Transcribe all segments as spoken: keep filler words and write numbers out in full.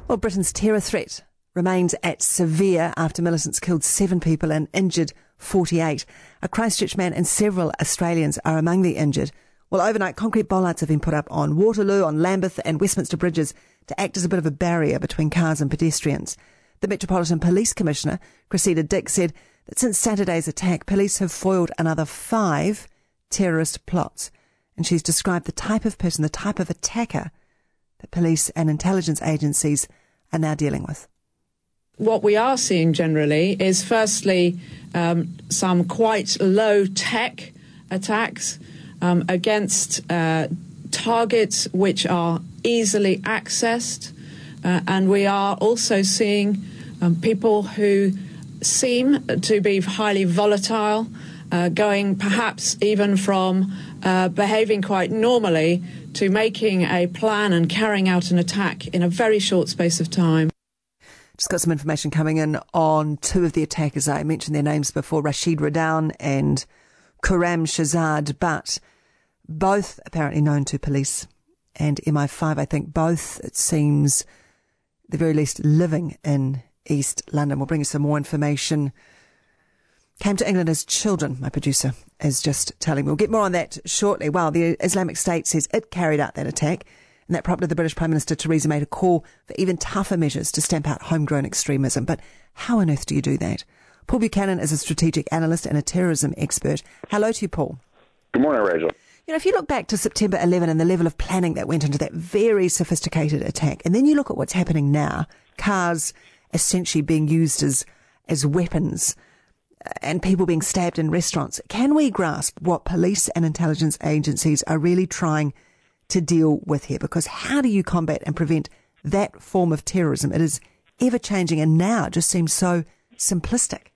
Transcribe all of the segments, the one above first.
Well, Britain's terror threat remains at severe after militants killed seven people and injured forty-eight. A Christchurch man and several Australians are among the injured. Well, overnight, concrete bollards have been put up on Waterloo, on Lambeth and Westminster bridges to act as a bit of a barrier between cars and pedestrians. The Metropolitan Police Commissioner, Cressida Dick, said that since Saturday's attack, police have foiled another five terrorist plots. And she's described the type of person, the type of attacker that police and intelligence agencies are now dealing with. What we are seeing generally is firstly um, some quite low-tech attacks um, against uh, targets which are easily accessed, uh, and we are also seeing um, people who seem to be highly volatile, uh, going perhaps even from uh, behaving quite normally to making a plan and carrying out an attack in a very short space of time. Just got some information coming in on two of the attackers. I mentioned their names before, Rashid Radown and Kuram Shazad, but both apparently known to police and M I five. I think both, it seems, at the very least, living in East London. We'll bring you some more information. Came to England as children, my producer is just telling me. We'll get more on that shortly. Well, the Islamic State says it carried out that attack, and that prompted the British Prime Minister Theresa May to call for even tougher measures to stamp out homegrown extremism. But how on earth do you do that? Paul Buchanan is a strategic analyst and a terrorism expert. Hello to you, Paul. Good morning, Rachel. You know, if you look back to September eleventh and the level of planning that went into that very sophisticated attack, and then you look at what's happening now, cars essentially being used as, as weapons, and people being stabbed in restaurants, can we grasp what police and intelligence agencies are really trying to deal with here? Because how do you combat and prevent that form of terrorism? It is ever-changing and now just seems so simplistic.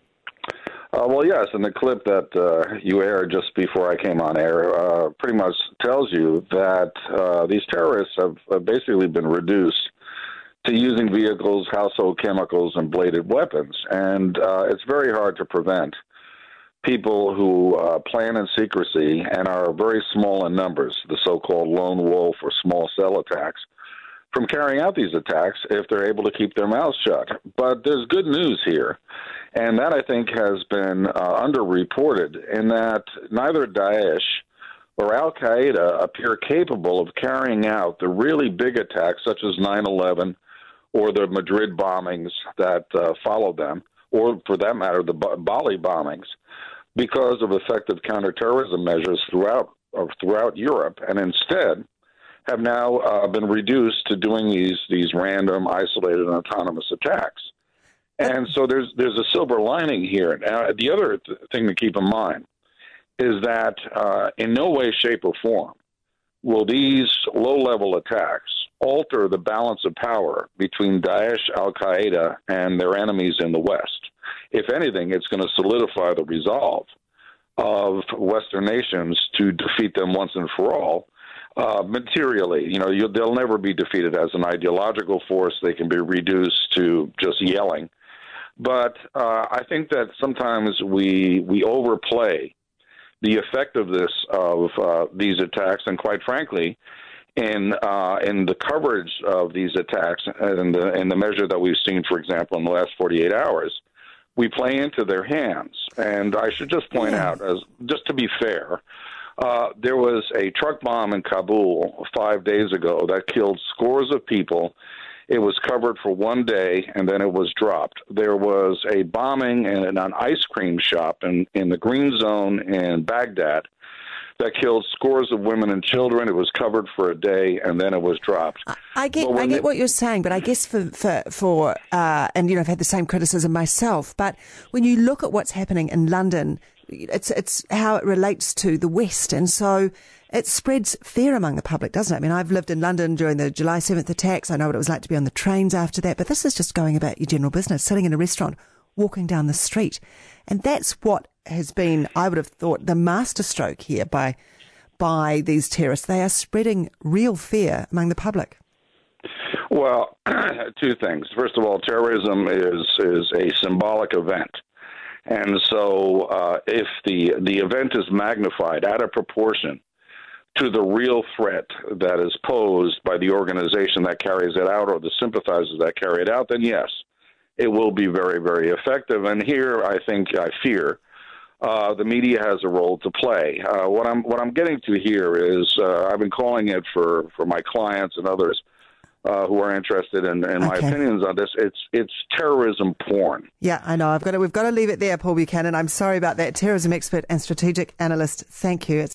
Uh, well, yes, and the clip that uh, you aired just before I came on air uh, pretty much tells you that uh, these terrorists have uh, basically been reduced to using vehicles, household chemicals, and bladed weapons. And uh, it's very hard to prevent people who uh, plan in secrecy and are very small in numbers, the so-called lone wolf or small cell attacks, from carrying out these attacks if they're able to keep their mouths shut. But there's good news here, and that, I think, has been uh, underreported in that neither Daesh or al-Qaeda appear capable of carrying out the really big attacks such as nine eleven or the Madrid bombings that uh, followed them, or for that matter, the Bali bombings, because of effective counterterrorism measures throughout uh, throughout Europe, and instead have now uh, been reduced to doing these these random, isolated, and autonomous attacks. And so there's there's a silver lining here. Now, the other th- thing to keep in mind is that uh, in no way, shape, or form will these low-level attacks alter the balance of power between Daesh, al-Qaeda, and their enemies in the West. If anything, it's going to solidify the resolve of Western nations to defeat them once and for all. Uh, materially, you know, you, they'll never be defeated as an ideological force. They can be reduced to just yelling. But uh, I think that sometimes we we overplay the effectiveness of uh, these attacks, and quite frankly, in uh, in the coverage of these attacks and the, and the measure that we've seen, for example, in the last forty-eight hours, we play into their hands. And I should just point yeah. out, as just to be fair, uh, there was a truck bomb in Kabul five days ago that killed scores of people. It was covered for one day, and then it was dropped. There was a bombing in an ice cream shop in, in the Green Zone in Baghdad that killed scores of women and children. It was covered for a day, and then it was dropped. I get, I get they, what you're saying, but I guess for, for, for uh, and, you know, I've had the same criticism myself, but when you look at what's happening in London, it's, it's how it relates to the West, and so it spreads fear among the public, doesn't it? I mean, I've lived in London during the July seventh attacks. I know what it was like to be on the trains after that, but this is just going about your general business, sitting in a restaurant, walking down the street. And that's what has been, I would have thought, the masterstroke here by by these terrorists. They are spreading real fear among the public. Well, two things. First of all, terrorism is is a symbolic event. And so uh, if the the event is magnified out of proportion to the real threat that is posed by the organization that carries it out or the sympathizers that carry it out, then yes, it will be very, very effective. And here, I think, I fear, uh, the media has a role to play. Uh, what I'm what I'm getting to here is uh, I've been calling it for, for my clients and others uh, who are interested in, in my Okay. opinions on this. It's it's terrorism porn. Yeah, I know. I've got to, we've got to leave it there, Paul Buchanan. I'm sorry about that. Terrorism expert and strategic analyst. Thank you. It's